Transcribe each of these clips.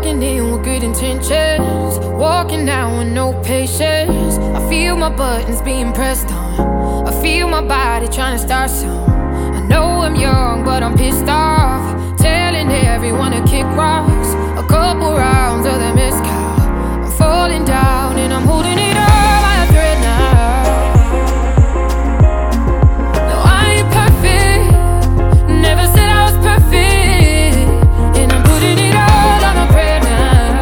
Walking in with good intentions, walking out with no patience. I feel my buttons being pressed on, I feel my body trying to start some. I know I'm young, but I'm pissed off, telling everyone to kick rocks. A couple rounds of the mezcal, I'm falling down and I'm holding it up by a thread now. No, I ain't perfect, never said I was perfect, and I'm putting it all on a prayer now.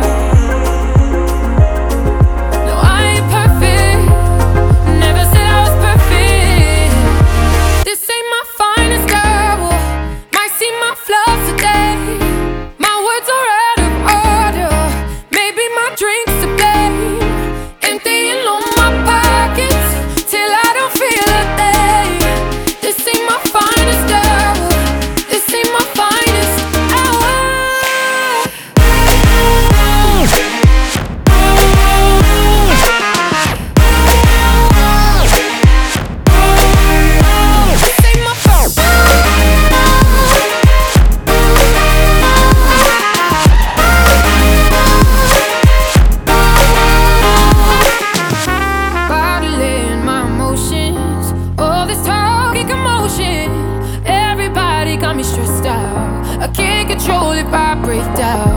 No, I ain't perfect, never said I was perfect. This ain't my finest hour, might see my flaws today. My words are out of order, maybe my drink's to blame. Emptying all my pockets till I don't feel a thing. This ain't my finest hour, this ain't my finest hour. This ain't my fault. Bottling my emotions, all this talk and commotion. Everybody got me stressed out, I can't control if I break down.